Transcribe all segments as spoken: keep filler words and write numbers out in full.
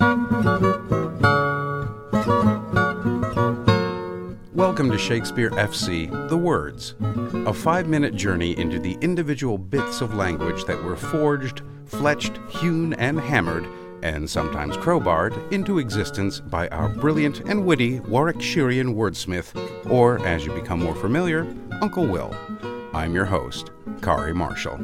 Welcome to Shakespeare F C, The Words, a five-minute journey into the individual bits of language that were forged, fletched, hewn, and hammered, and sometimes crowbarred, into existence by our brilliant and witty Warwickshirean wordsmith, or, as you become more familiar, Uncle Will. I'm your host, Kari Marshall.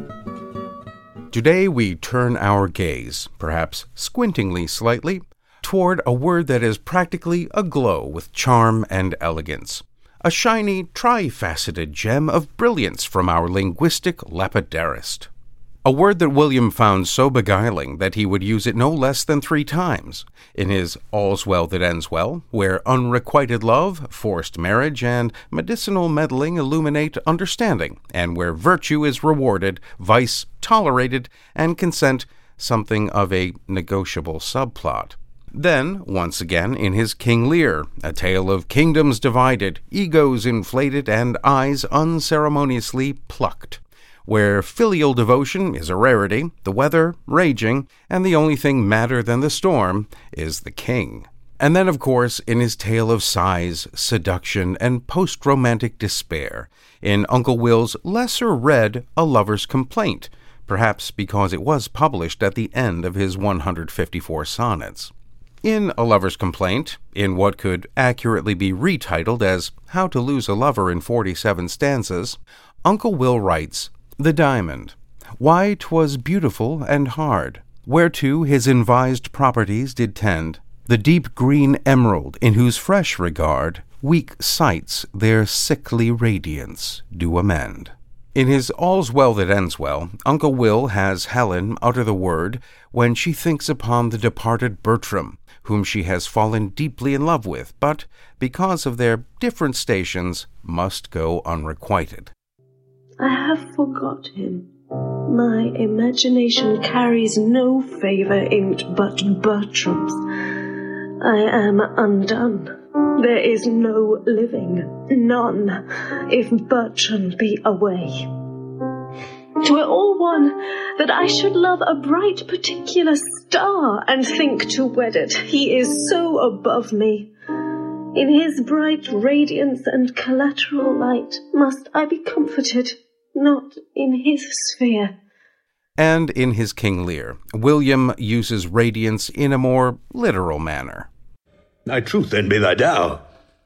Today we turn our gaze, perhaps squintingly slightly, toward a word that is practically aglow with charm and elegance, a shiny, tri-faceted gem of brilliance from our linguistic lapidarist. A word that William found so beguiling that he would use it no less than three times, in his All's Well That Ends Well, where unrequited love, forced marriage, and medicinal meddling illuminate understanding, and where virtue is rewarded, vice tolerated, and consent something of a negotiable subplot. Then, once again, in his King Lear, a tale of kingdoms divided, egos inflated, and eyes unceremoniously plucked, where filial devotion is a rarity, the weather raging, and the only thing madder than the storm is the king. And then, of course, in his tale of sighs, seduction, and post-romantic despair, in Uncle Will's lesser-read A Lover's Complaint, perhaps because it was published at the end of his one hundred fifty-four sonnets. In A Lover's Complaint, in what could accurately be retitled as How to Lose a Lover in forty-seven Stanzas, Uncle Will writes, "The diamond, why 'twas beautiful and hard, whereto his invised properties did tend, the deep green emerald, in whose fresh regard weak sights their sickly radiance do amend." In his All's Well That Ends Well, Uncle Will has Helen utter the word when she thinks upon the departed Bertram, whom she has fallen deeply in love with, but, because of their different stations, must go unrequited. I have forgot him. My imagination carries no favour in't but Bertram's. I am undone. There is no living, none, if Bertram be away. 'Twere all one that I should love a bright particular star, and think to wed it. He is so above me. In his bright radiance and collateral light must I be comforted, not in his sphere. And in his King Lear, William uses radiance in a more literal manner. Thy truth then be thy dower.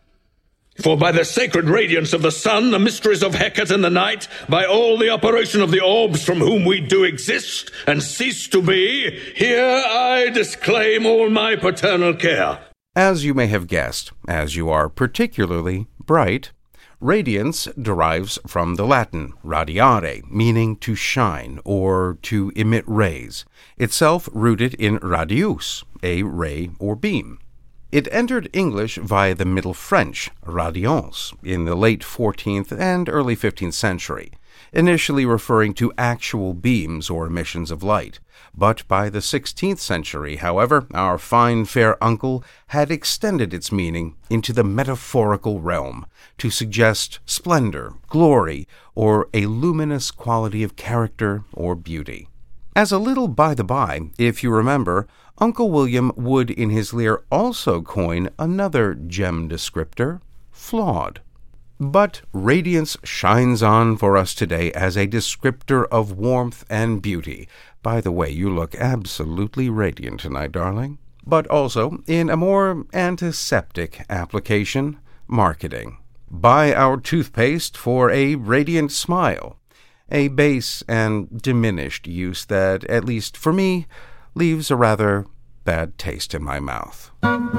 For by the sacred radiance of the sun, the mysteries of Hecate and the night, by all the operation of the orbs from whom we do exist and cease to be, here I disclaim all my paternal care. As you may have guessed, as you are particularly bright, radiance derives from the Latin radiare, meaning to shine or to emit rays, itself rooted in radius, a ray or beam. It entered English via the Middle French, radiance, in the late fourteenth and early fifteenth century, initially referring to actual beams or emissions of light. But by the sixteenth century, however, our fine fair uncle had extended its meaning into the metaphorical realm to suggest splendor, glory, or a luminous quality of character or beauty. As a little by-the-by, if you remember, Uncle William would in his Lear also coin another gem descriptor, flawed. But radiance shines on for us today as a descriptor of warmth and beauty. By the way, you look absolutely radiant tonight, darling. But also, in a more antiseptic application, marketing. Buy our toothpaste for a radiant smile. A base and diminished use that, at least for me, leaves a rather bad taste in my mouth.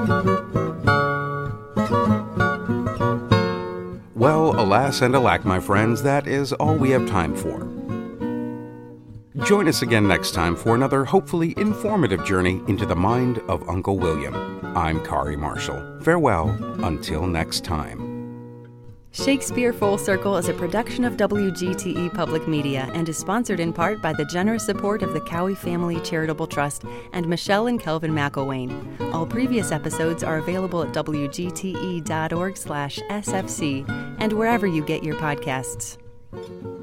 Well, alas and alack, my friends, that is all we have time for. Join us again next time for another hopefully informative journey into the mind of Uncle William. I'm Kari Marshall. Farewell until next time. Shakespeare Full Circle is a production of W G T E Public Media and is sponsored in part by the generous support of the Cowie Family Charitable Trust and Michelle and Kelvin McElwain. All previous episodes are available at W G T E dot org slash S F C and wherever you get your podcasts.